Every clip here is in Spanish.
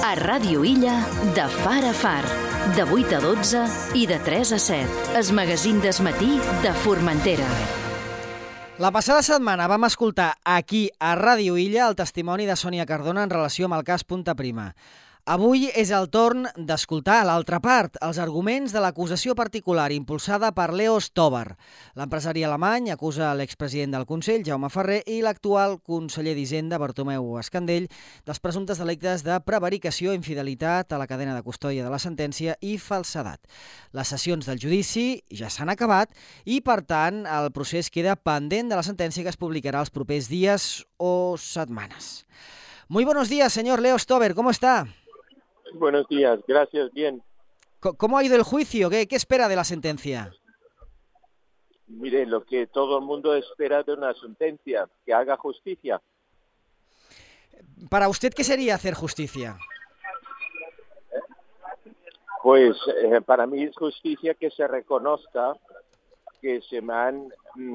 A Ràdio Illa, de far a far, de 8 a 12 i de 3 a 7. El magazín del matí de Formentera. La passada setmana vam escoltar aquí a Ràdio Illa el testimoni de Sònia Cardona en relació amb el cas Punta Prima. Avui és el torn d'escoltar l'altra part, els arguments de l'acusació particular impulsada per Leo Stobar. L'empresari alemany acusa l'expresident del Consell, Jaume Ferrer, i l'actual conseller d'Hisenda, Bartomeu Escandell, dels presumptes delictes de prevaricació, infidelitat a la cadena de custòdia de la sentència i falsedat. Les sessions del judici ja s'han acabat i, per tant, el procés queda pendent de la sentència que es publicarà els propers dies o setmanes. Muy buenos días, señor Leo Stobar, ¿cómo está? Buenos días, gracias, bien. ¿Cómo ha ido el juicio? ¿Qué espera de la sentencia? Mire, lo que todo el mundo espera de una sentencia, que haga justicia. Para usted, ¿qué sería hacer justicia? Pues para mí es justicia que se reconozca que se me han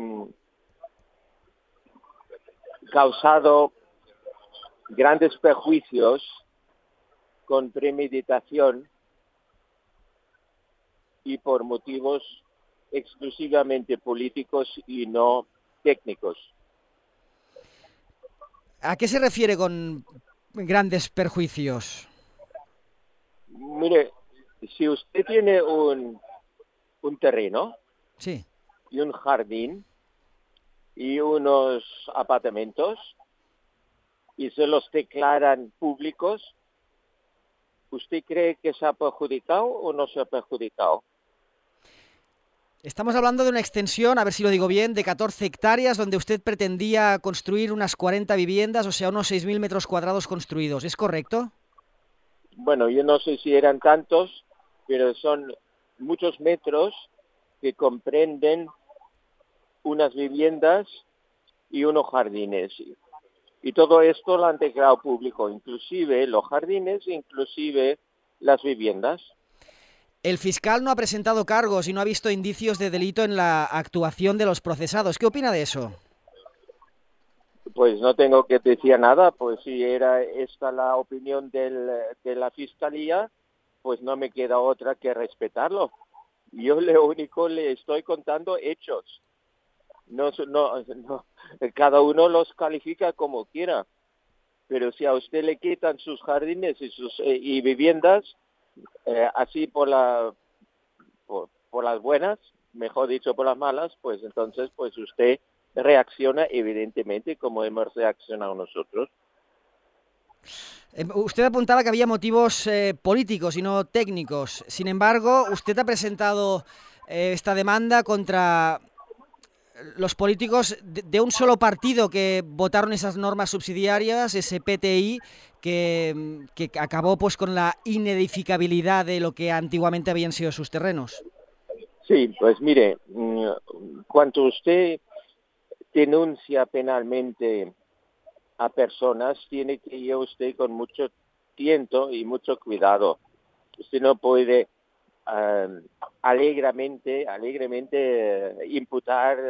causado grandes perjuicios con premeditación y por motivos exclusivamente políticos y no técnicos. ¿A qué se refiere con grandes perjuicios? Mire, si usted tiene un terreno, sí, y un jardín y unos apartamentos y se los declaran públicos, ¿usted cree que se ha perjudicado o no se ha perjudicado? Estamos hablando de una extensión, a ver si lo digo bien, de 14 hectáreas donde usted pretendía construir unas 40 viviendas, o sea, unos 6.000 metros cuadrados construidos. ¿Es correcto? Bueno, yo no sé si eran tantos, pero son muchos metros que comprenden unas viviendas y unos jardines. Y todo esto lo han declarado público, inclusive los jardines, inclusive las viviendas. El fiscal no ha presentado cargos y no ha visto indicios de delito en la actuación de los procesados. ¿Qué opina de eso? Pues no tengo que decir nada, pues si era esta la opinión de la fiscalía, pues no me queda otra que respetarlo. Yo lo único le estoy contando hechos. No, cada uno los califica como quiera, pero si a usted le quitan sus jardines y viviendas, así por las buenas, mejor dicho por las malas, pues entonces pues usted reacciona evidentemente como hemos reaccionado nosotros. Usted apuntaba que había motivos políticos y no técnicos. Sin embargo, usted ha presentado esta demanda contra los políticos de un solo partido que votaron esas normas subsidiarias, ese PTI, que acabó pues con la inedificabilidad de lo que antiguamente habían sido sus terrenos. Sí, pues mire, cuando usted denuncia penalmente a personas, tiene que ir usted con mucho tiento y mucho cuidado. Usted no puede alegremente imputar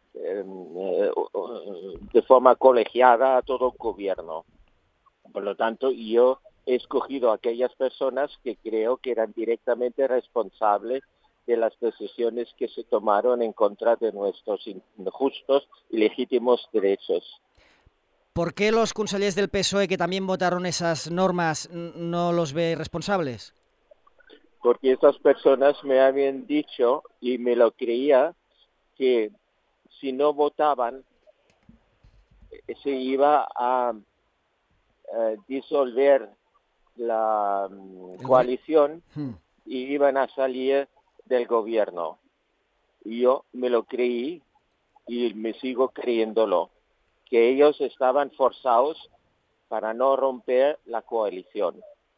de forma colegiada a todo gobierno. Por lo tanto, yo he escogido a aquellas personas que creo que eran directamente responsables de las decisiones que se tomaron en contra de nuestros justos y legítimos derechos. ¿Por qué los consellers del PSOE que también votaron esas normas no los ve responsables? Porque esas personas me habían dicho, y me lo creía, que si no votaban se iba a disolver la coalición y iban a salir del gobierno. Y yo me lo creí y me sigo creyéndolo, que ellos estaban forzados para no romper la coalición.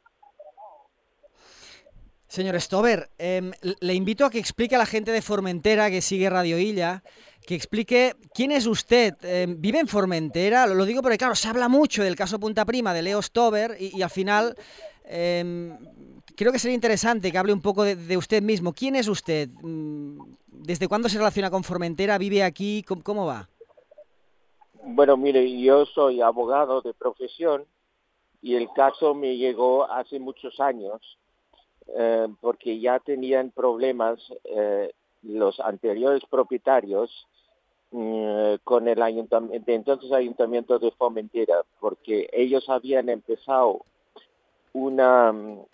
Señor Stobar, le invito a que explique a la gente de Formentera que sigue Radio Illa, que explique quién es usted. ¿Vive en Formentera? Lo digo porque, claro, se habla mucho del caso Punta Prima de Leo Stobar y al final creo que sería interesante que hable un poco de usted mismo. ¿Quién es usted? ¿Desde cuándo se relaciona con Formentera? ¿Vive aquí? ¿Cómo va? Bueno, mire, yo soy abogado de profesión y el caso me llegó hace muchos años, porque ya tenían problemas los anteriores propietarios con el ayuntamiento, entonces Ayuntamiento de Formentera, porque ellos habían empezado una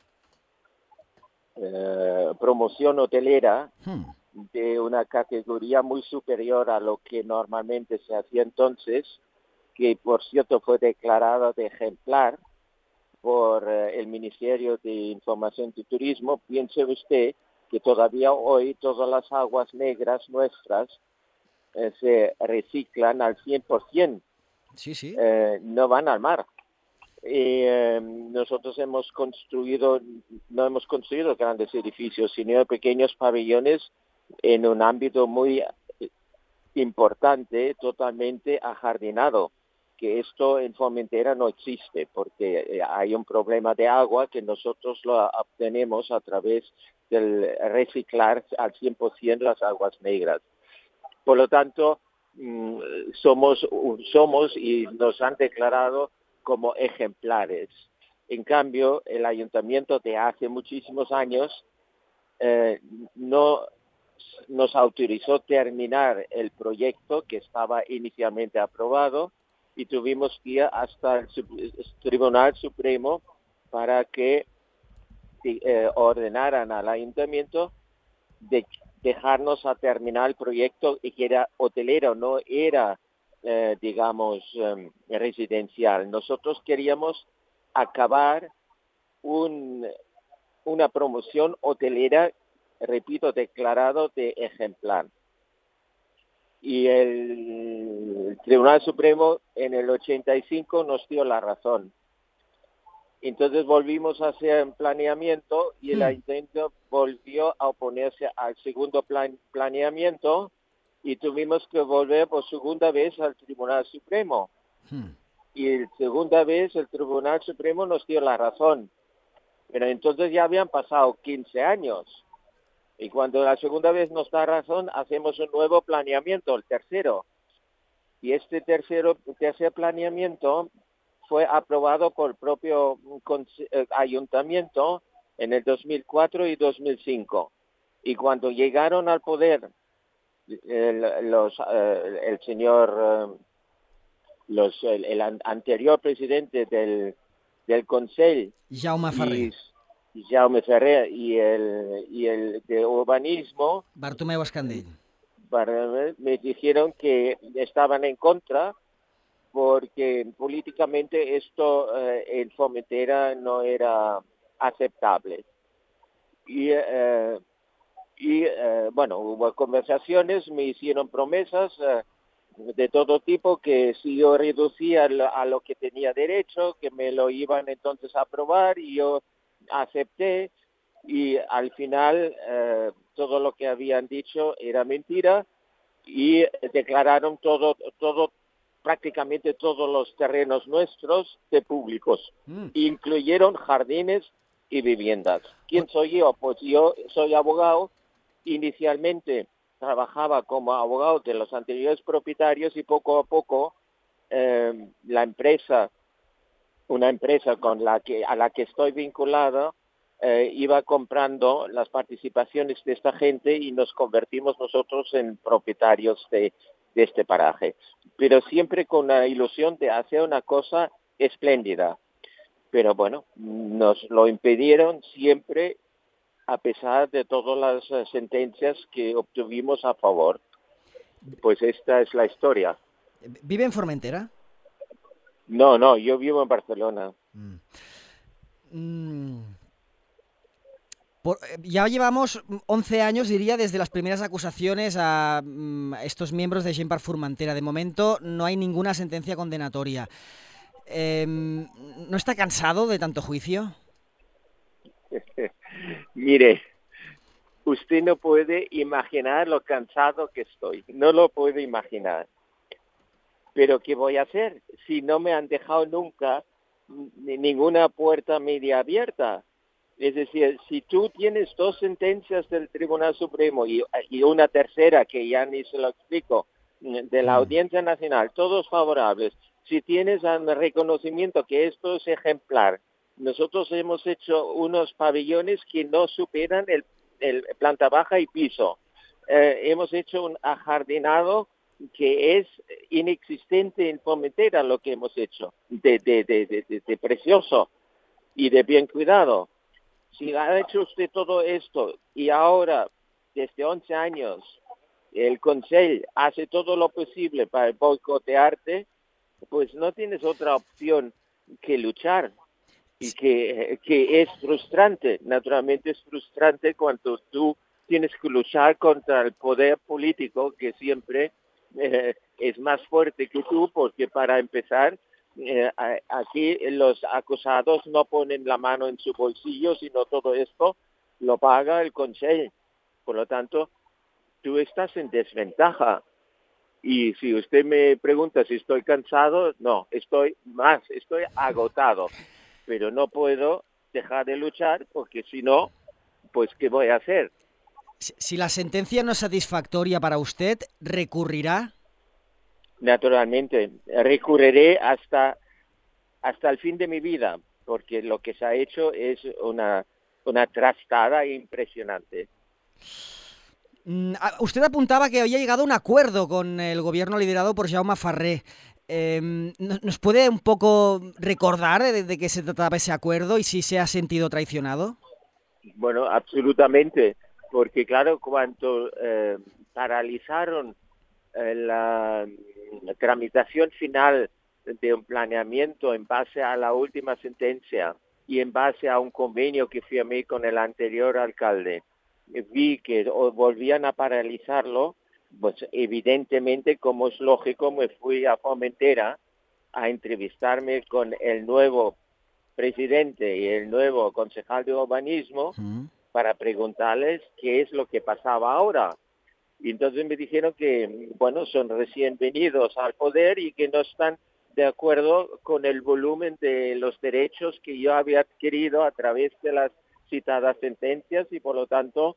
promoción hotelera de una categoría muy superior a lo que normalmente se hacía entonces, que por cierto fue declarada de ejemplar por el Ministerio de Información y Turismo. Piense usted que todavía hoy todas las aguas negras nuestras se reciclan al 100%, Sí. no van al mar. Nosotros no hemos construido grandes edificios, sino pequeños pabellones en un ámbito muy importante, totalmente ajardinado, que esto en Formentera no existe, porque hay un problema de agua que nosotros lo obtenemos a través del reciclar al 100% las aguas negras. Por lo tanto, somos y nos han declarado como ejemplares. En cambio, el ayuntamiento de hace muchísimos años no nos autorizó terminar el proyecto que estaba inicialmente aprobado y tuvimos que ir hasta el Tribunal Supremo para que ordenaran al ayuntamiento de dejarnos a terminar el proyecto, y que era hotelero, no era, residencial. Nosotros queríamos acabar una promoción hotelera, repito, declarado de ejemplar. Y el Tribunal Supremo en el 85 nos dio la razón. Entonces volvimos a hacer un planeamiento y el ayuntamiento volvió a oponerse al segundo planeamiento y tuvimos que volver por segunda vez al Tribunal Supremo. Y segunda vez el Tribunal Supremo nos dio la razón. Pero entonces ya habían pasado 15 años. Y cuando la segunda vez nos da razón, hacemos un nuevo planeamiento, el tercero. Y este tercer planeamiento fue aprobado por el propio ayuntamiento en el 2004 y 2005. Y cuando llegaron al poder el anterior presidente del Consell, Jaume Ferrer, y el de urbanismo, Bartomeu Escandell, me dijeron que estaban en contra, porque políticamente esto en Formentera no era aceptable. Bueno, hubo conversaciones, me hicieron promesas de todo tipo, que si yo reducía a lo que tenía derecho, que me lo iban entonces a aprobar, y yo acepté, y al final todo lo que habían dicho era mentira, y declararon prácticamente todos los terrenos nuestros de públicos, incluyeron jardines y viviendas. ¿Quién soy yo? Pues yo soy abogado. Inicialmente trabajaba como abogado de los anteriores propietarios, y poco a poco una empresa a la que estoy vinculado iba comprando las participaciones de esta gente, y nos convertimos nosotros en propietarios de este paraje, pero siempre con la ilusión de hacer una cosa espléndida. Pero bueno, nos lo impidieron siempre, a pesar de todas las sentencias que obtuvimos a favor. Pues esta es la historia. ¿Vive en Formentera? No, yo vivo en Barcelona. Ya llevamos 11 años, diría, desde las primeras acusaciones a estos miembros de Gent per Formentera. De momento no hay ninguna sentencia condenatoria. ¿No está cansado de tanto juicio? Mire, usted no puede imaginar lo cansado que estoy. No lo puede imaginar. Pero ¿qué voy a hacer si no me han dejado nunca ninguna puerta media abierta? Es decir, si tú tienes 2 sentencias del Tribunal Supremo y una tercera que ya ni se lo explico, de la Audiencia Nacional, todos favorables, si tienes un reconocimiento que esto es ejemplar. Nosotros hemos hecho unos pabellones que no superan el planta baja y piso. Hemos hecho un ajardinado que es inexistente en Formentera, lo que hemos hecho, de precioso y de bien cuidado. Si ha hecho usted todo esto y ahora, desde 11 años, el Consell hace todo lo posible para boicotearte, pues no tienes otra opción que luchar. Y que es frustrante, naturalmente es frustrante cuando tú tienes que luchar contra el poder político que siempre es más fuerte que tú, porque para empezar, aquí los acusados no ponen la mano en su bolsillo, sino todo esto lo paga el Consell. Por lo tanto, tú estás en desventaja. Y si usted me pregunta si estoy cansado, no, estoy agotado. Pero no puedo dejar de luchar porque si no, pues ¿qué voy a hacer? Si la sentencia no es satisfactoria para usted, ¿recurrirá? Naturalmente, recurriré hasta el fin de mi vida, porque lo que se ha hecho es una trastada impresionante. Usted apuntaba que había llegado a un acuerdo con el gobierno liderado por Jaume Ferrer. ¿Nos puede un poco recordar de qué se trataba ese acuerdo y si se ha sentido traicionado? Bueno, absolutamente, porque claro, cuando paralizaron la tramitación final de un planeamiento en base a la última sentencia y en base a un convenio que firmé con el anterior alcalde, vi que volvían a paralizarlo, pues evidentemente, como es lógico, me fui a Formentera a entrevistarme con el nuevo presidente y el nuevo concejal de urbanismo para preguntarles qué es lo que pasaba ahora. Y entonces me dijeron que, bueno, son recién venidos al poder y que no están de acuerdo con el volumen de los derechos que yo había adquirido a través de las citadas sentencias y por lo tanto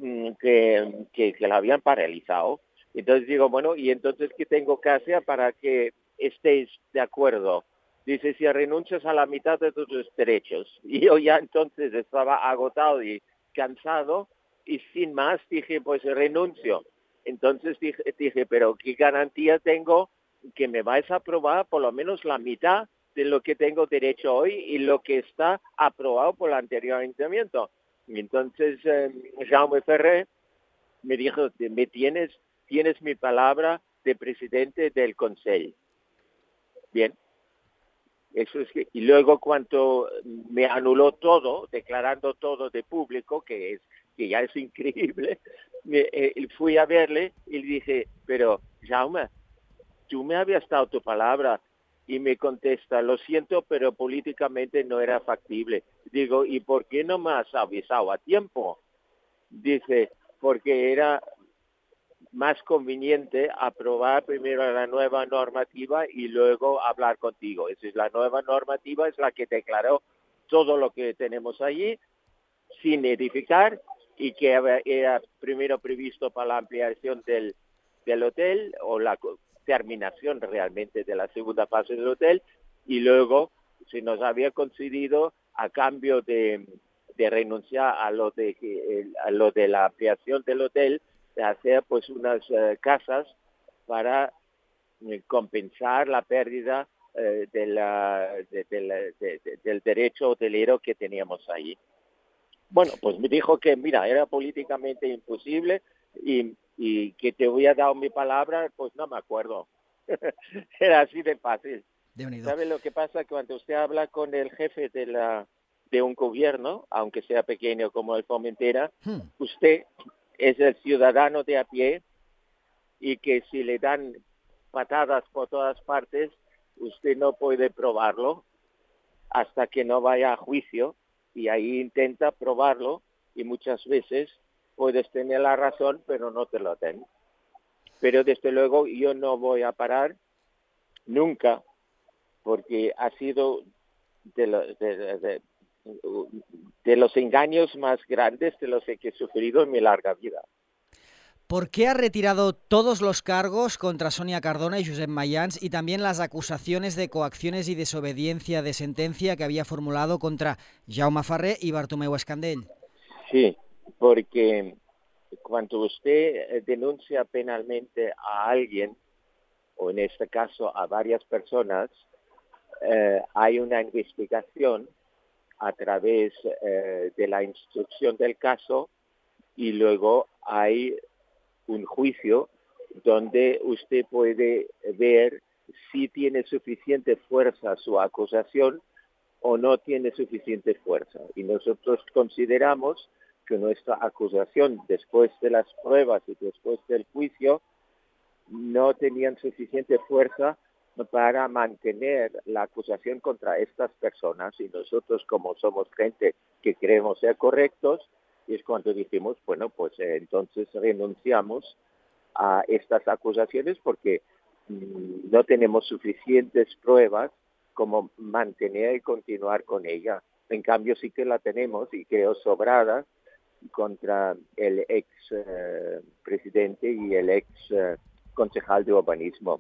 que la habían paralizado. Entonces digo, bueno, ¿y entonces qué tengo que hacer para que estéis de acuerdo? Dice, si renuncias a la mitad de tus derechos. Y yo ya entonces estaba agotado y cansado y sin más dije, pues renuncio. Entonces dije, pero ¿qué garantía tengo que me vais a aprobar por lo menos la mitad de lo que tengo derecho hoy y lo que está aprobado por el anterior ayuntamiento? Y entonces Jaume Ferrer me dijo, tienes mi palabra de presidente del Consell. Bien. Eso es y luego cuando me anuló todo, declarando todo de público, que ya es increíble, fui a verle y le dije, pero Jaume, tú me habías dado tu palabra. Y me contesta, lo siento, pero políticamente no era factible. Digo, ¿y por qué no me has avisado a tiempo? Dice, porque era más conveniente aprobar primero la nueva normativa y luego hablar contigo. Esa es la nueva normativa, es la que declaró todo lo que tenemos allí sin edificar y que era primero previsto para la ampliación del hotel o la terminación realmente de la segunda fase del hotel y luego se nos había concedido a cambio de renunciar a lo de la ampliación del hotel de hacer pues unas casas para compensar la pérdida del derecho hotelero que teníamos allí. Bueno, pues me dijo que mira, era políticamente imposible y que te había dado mi palabra, pues no me acuerdo. Era así de fácil. ¿Sabe lo que pasa? Cuando usted habla con el jefe de un gobierno, aunque sea pequeño como el Formentera, usted es el ciudadano de a pie y que si le dan patadas por todas partes, usted no puede probarlo hasta que no vaya a juicio y ahí intenta probarlo y muchas veces puedes tener la razón, pero no te lo den. Pero desde luego yo no voy a parar nunca porque ha sido de los engaños más grandes de los que he sufrido en mi larga vida. ¿Por qué ha retirado todos los cargos contra Sonia Cardona y Josep Mayans y también las acusaciones de coacciones y desobediencia de sentencia que había formulado contra Jaume Ferrer y Bartomeu Escandell? Sí, porque cuando usted denuncia penalmente a alguien, o en este caso a varias personas, hay una investigación a través de la instrucción del caso y luego hay un juicio donde usted puede ver si tiene suficiente fuerza su acusación o no tiene suficiente fuerza. Y nosotros consideramos que nuestra acusación, después de las pruebas y después del juicio, no tenían suficiente fuerza para mantener la acusación contra estas personas. Y nosotros, como somos gente que queremos ser correctos, es cuando dijimos, bueno, pues entonces renunciamos a estas acusaciones porque no tenemos suficientes pruebas como mantener y continuar con ella. En cambio sí que la tenemos y creo sobrada contra el ex presidente y el ex concejal de urbanismo.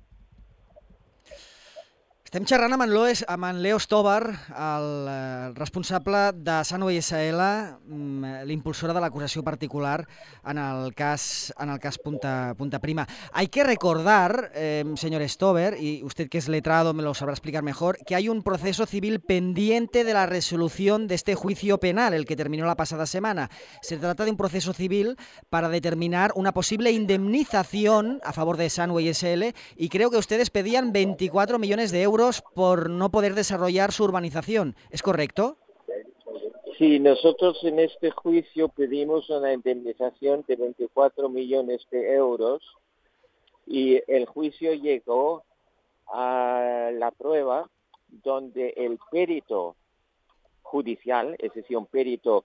Estem xerrant amb en Leo Stobar, el responsable de Sunway SL, l'impulsora de l'acusació particular en el cas Punta Prima. Hay que recordar, señor Stobar, y usted que es letrado me lo sabrá explicar mejor, que hay un proceso civil pendiente de la resolución de este juicio penal, el que terminó la pasada semana. Se trata de un proceso civil para determinar una posible indemnización a favor de Sunway SL y creo que ustedes pedían 24 millones de euros por no poder desarrollar su urbanización. ¿Es correcto? Sí, nosotros en este juicio pedimos una indemnización de 24 millones de euros y el juicio llegó a la prueba donde el perito judicial, es decir, un perito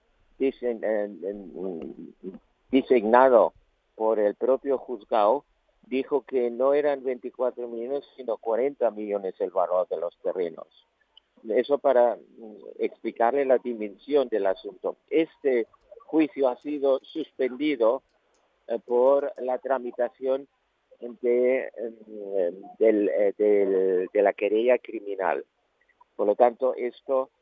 designado por el propio juzgado, dijo que no eran 24 millones, sino 40 millones el valor de los terrenos. Eso para explicarle la dimensión del asunto. Este juicio ha sido suspendido por la tramitación de la querella criminal. Por lo tanto, esto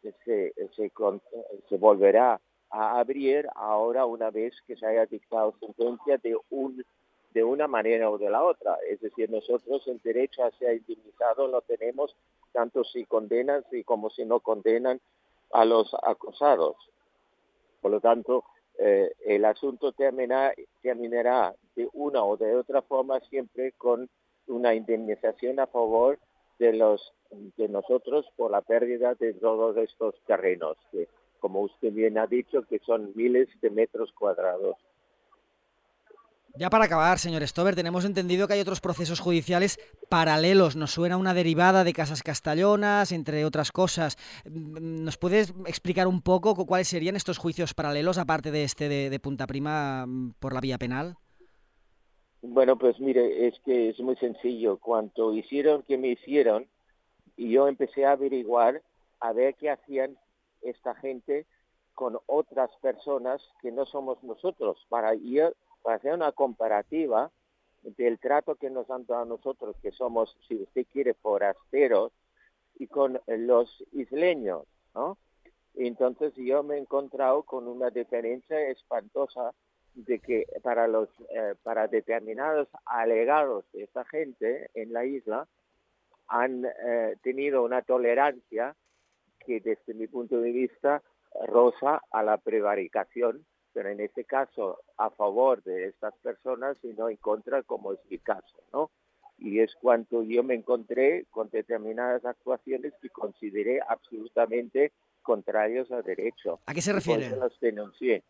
se volverá a abrir ahora una vez que se haya dictado sentencia de una manera o de la otra. Es decir, nosotros el derecho a ser indemnizado lo tenemos tanto si condenan como si no condenan a los acusados. Por lo tanto, el asunto terminará de una o de otra forma siempre con una indemnización a favor de nosotros por la pérdida de todos estos terrenos, que, como usted bien ha dicho, que son miles de metros cuadrados. Ya para acabar, señor Stobar, tenemos entendido que hay otros procesos judiciales paralelos. Nos suena una derivada de Casas Castellonas, entre otras cosas. ¿Nos puedes explicar un poco cuáles serían estos juicios paralelos, aparte de este de Punta Prima por la vía penal? Bueno, pues mire, es que es muy sencillo. Cuando hicieron que me hicieron, y yo empecé a averiguar, a ver qué hacían esta gente con otras personas que no somos nosotros, para hacer una comparativa del trato que nos han dado a nosotros, que somos, si usted quiere, forasteros, y con los isleños, ¿no? Entonces yo me he encontrado con una diferencia espantosa de que para determinados alegados de esta gente en la isla han tenido una tolerancia que desde mi punto de vista roza a la prevaricación, pero en este caso a favor de estas personas y no en contra, como es mi caso, ¿no? Y es cuando yo me encontré con determinadas actuaciones que consideré absolutamente contrarios al derecho. ¿A qué se refiere? Y por eso los denuncié.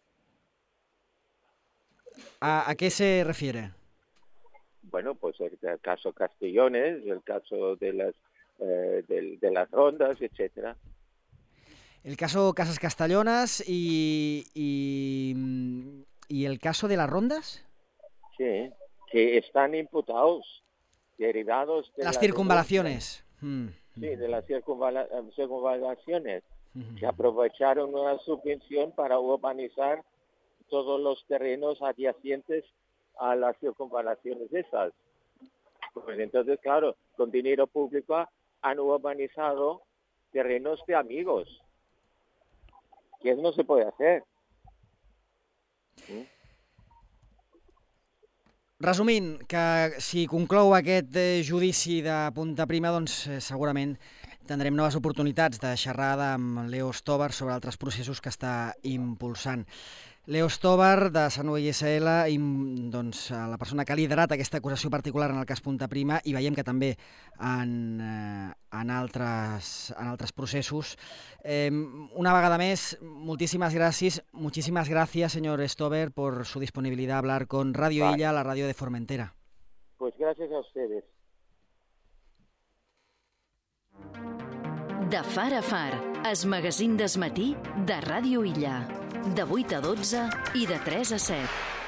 ¿A qué se refiere? Bueno, pues el caso Castellones, el caso de las rondas, etcétera. El caso Casas Castellonas y el caso de las rondas. Sí, que están imputados, derivados de las circunvalaciones. Sí, de las circunvalaciones. Se aprovecharon una subvención para urbanizar todos los terrenos adyacentes a las circunvalaciones esas. Pues entonces, claro, con dinero público han urbanizado terrenos de amigos, que eso no se puede hacer. Resumint, que si conclou aquest judici de Punta Prima, doncs segurament tindrem noves oportunitats de xerrada amb Leo Stobar sobre altres processos que està impulsant. Leo Stobar, de Sanofi SL, doncs, la persona que ha liderat aquesta acusació particular en el cas Punta Prima, i veiem que també en altres processos. Una vegada més, muchísimas gracias, señor Stobar, por su disponibilidad a hablar con Radio Illa, la radio de Formentera. Pues gracias a ustedes. De far a far, el magazín del matí de Ràdio Illa. De 8 a 12 i de 3 a 7.